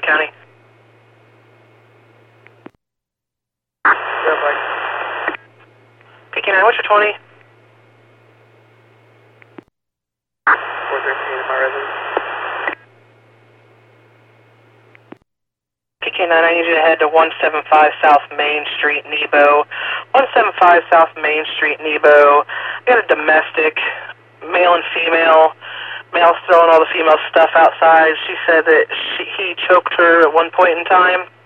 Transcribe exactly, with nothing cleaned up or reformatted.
County. P K nine, what's your twenty? four thirteen, my residence. P K nine, I need you to head to one seven five South Main Street, Nebo. one seven five South Main Street, Nebo. I got a domestic, male and female. Male's throwing all the female stuff outside. She said that she, he choked her at one point in time.